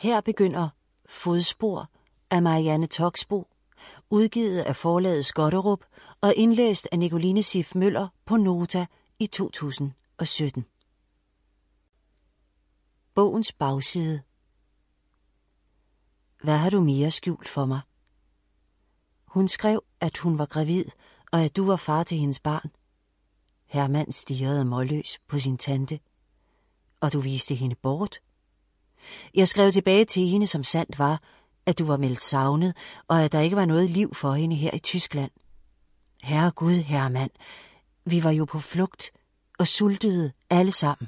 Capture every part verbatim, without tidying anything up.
Her begynder Fodspor af Marianne Toxboe, udgivet af forlaget Skotterup og indlæst af Nicoline Siff Møller på Nota i to tusind og sytten. Bogens bagside. Hvad har du mere skjult for mig? Hun skrev, at hun var gravid, og at du var far til hendes barn. Hermann stirrede målløs på sin tante. Og du viste hende bort? Jeg skrev tilbage til hende, som sandt var, at du var meldt savnet, og at der ikke var noget liv for hende her i Tyskland. Herre Gud, Hermann, vi var jo på flugt og sultede alle sammen.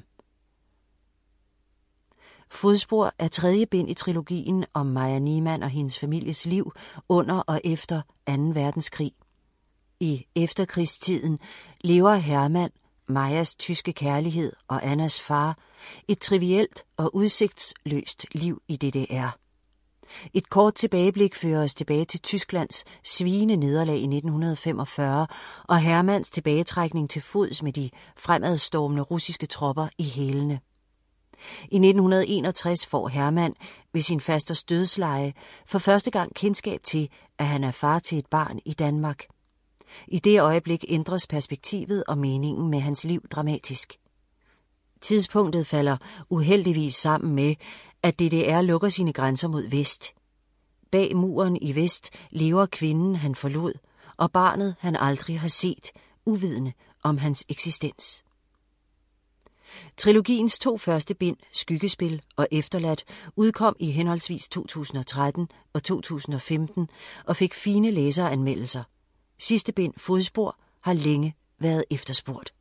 Fodspor er tredje bind i trilogien om Maja Niemann og hendes families liv under og efter anden verdenskrig. I efterkrigstiden lever Hermann, Majas tyske kærlighed og Annas far, et trivielt og udsigtsløst liv i D D R. Et kort tilbageblik fører os tilbage til Tysklands sviende nederlag i nitten femogfyrre og Hermanns tilbagetrækning til fods med de fremadstormende russiske tropper i hælene. I nitten enogtres får Hermann ved sin fasters dødsleje for første gang kendskab til, at han er far til et barn i Danmark. I det øjeblik ændres perspektivet og meningen med hans liv dramatisk. Tidspunktet falder uheldigvis sammen med, at D D R lukker sine grænser mod vest. Bag muren i vest lever kvinden, han forlod, og barnet, han aldrig har set, uvidende om hans eksistens. Trilogiens to første bind, Skyggespil og Efterladt, udkom i henholdsvis to tusind og tretten og to tusind og femten og fik fine læseranmeldelser. Sidste bind, Fodspor, har længe været efterspurgt.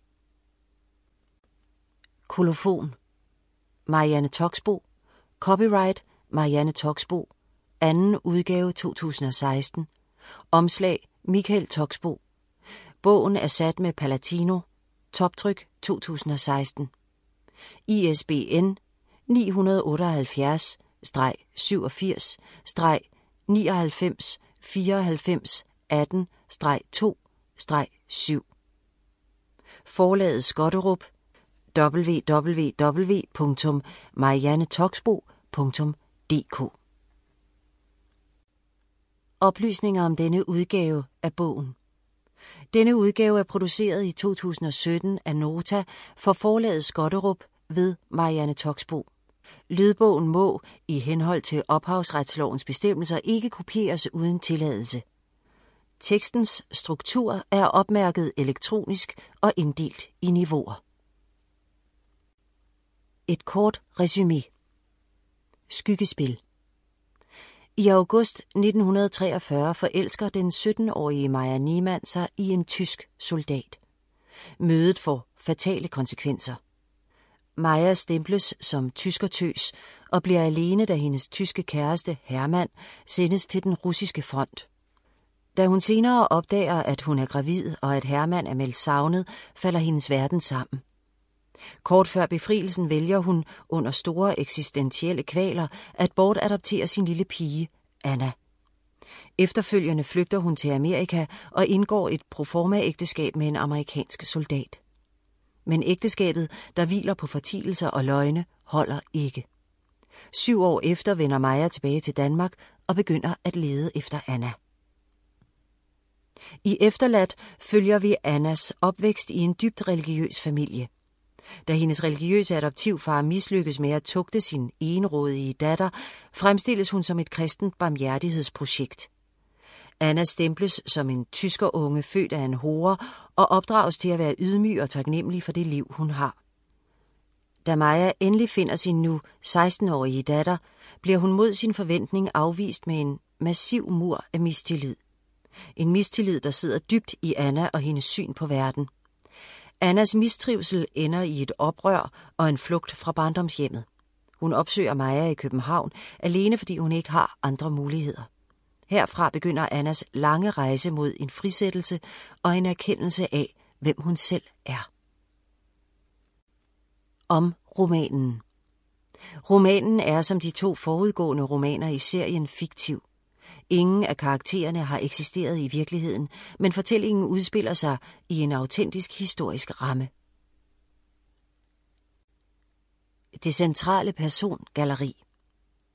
Kolofon. Marianne Toxboe. Copyright Marianne Toxboe. Anden udgave to tusind og seksten. Omslag Michael Toxboe. Bogen er sat med Palatino. Toptryk to tusind og seksten. I S B N ni otte syvogfirs nioghalvfems fireoghalvfems atten to syv. Forlaget Skotterup. w w w punktum marianne toxboe punktum d k. Oplysninger om denne udgave af bogen. Denne udgave er produceret i to tusind og sytten af Nota for forlaget Skotterup ved Marianne Toxboe. Lydbogen må, i henhold til ophavsretslovens bestemmelser, ikke kopieres uden tilladelse. Tekstens struktur er opmærket elektronisk og inddelt i niveauer. Et kort resumé. Skyggespil. I august nitten treogfyrre forelsker den sytten-årige Maja Niemann sig i en tysk soldat. Mødet får fatale konsekvenser. Maja stemples som tyskertøs og bliver alene, da hendes tyske kæreste Hermann sendes til den russiske front. Da hun senere opdager, at hun er gravid og at Hermann er meldt savnet, falder hendes verden sammen. Kort før befrielsen vælger hun under store eksistentielle kvaler at bortadoptere sin lille pige, Anna. Efterfølgende flygter hun til Amerika og indgår et proforma-ægteskab med en amerikansk soldat. Men ægteskabet, der hviler på fortielser og løgne, holder ikke. Syv år efter vender Maja tilbage til Danmark og begynder at lede efter Anna. I Efterladt følger vi Annas opvækst i en dybt religiøs familie. Da hendes religiøse adoptivfar mislykkes med at tugte sin egenrådige datter, fremstilles hun som et kristent barmhjertighedsprojekt. Anna stemples som en tyskerunge født af en hore og opdrages til at være ydmyg og taknemmelig for det liv, hun har. Da Maja endelig finder sin nu seksten-årige datter, bliver hun mod sin forventning afvist med en massiv mur af mistillid. En mistillid, der sidder dybt i Anna og hendes syn på verden. Annas mistrivsel ender i et oprør og en flugt fra barndomshjemmet. Hun opsøger Maja i København, alene fordi hun ikke har andre muligheder. Herfra begynder Annas lange rejse mod en frisættelse og en erkendelse af, hvem hun selv er. Om romanen. Romanen er som de to forudgående romaner i serien fiktiv. Ingen af karaktererne har eksisteret i virkeligheden, men fortællingen udspiller sig i en autentisk historisk ramme. Det centrale persongalleri.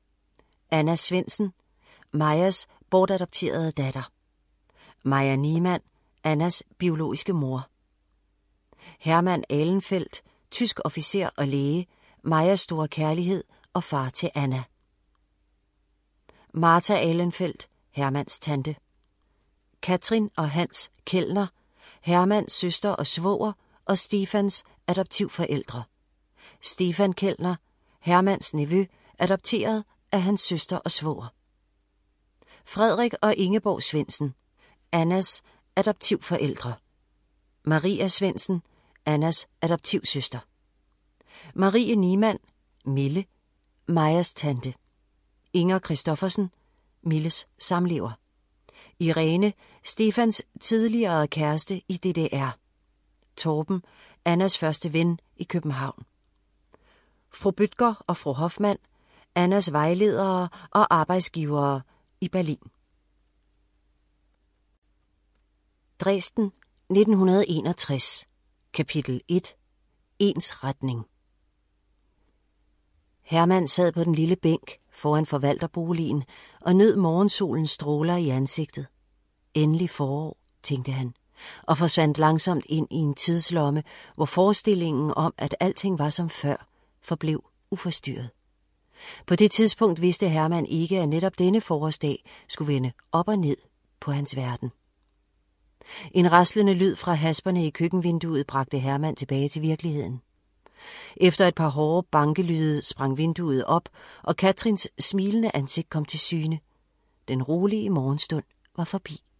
Anna Svendsen, Majas bortadopterede datter. Maja Niemann, Annas biologiske mor. Hermann Ahlenfeldt, tysk officer og læge, Majas store kærlighed og far til Anna. Martha Ahlenfeldt, Hermanns tante. Katrin og Hans Kellner, Hermanns søster og svoger og Stefans adoptivforældre. Stefan Kellner, Hermanns nevø, adopteret af hans søster og svoger. Frederik og Ingeborg Svendsen, Annas adoptivforældre. Maria Svendsen, Annas adoptivsøster. Marie Niemann, Mille, Majas tante. Inger Christoffersen, Milles samlever. Irene, Stefans tidligere kæreste i D D R. Torben, Annas første ven i København. Fru Bødker og fru Hoffmann, Annas vejledere og arbejdsgivere i Berlin. Dresden, nitten enogtres. Kapitel et. Ensretning. Hermann sad på den lille bænk foran forvalterboligen og nød morgensolens stråler i ansigtet. Endelig forår, tænkte han, og forsvandt langsomt ind i en tidslomme, hvor forestillingen om, at alting var som før, forblev uforstyrret. På det tidspunkt vidste Hermann ikke, at netop denne forårsdag skulle vende op og ned på hans verden. En raslende lyd fra hasperne i køkkenvinduet bragte Hermann tilbage til virkeligheden. Efter et par hårde bankelyde sprang vinduet op, og Katrins smilende ansigt kom til syne. Den rolige morgenstund var forbi.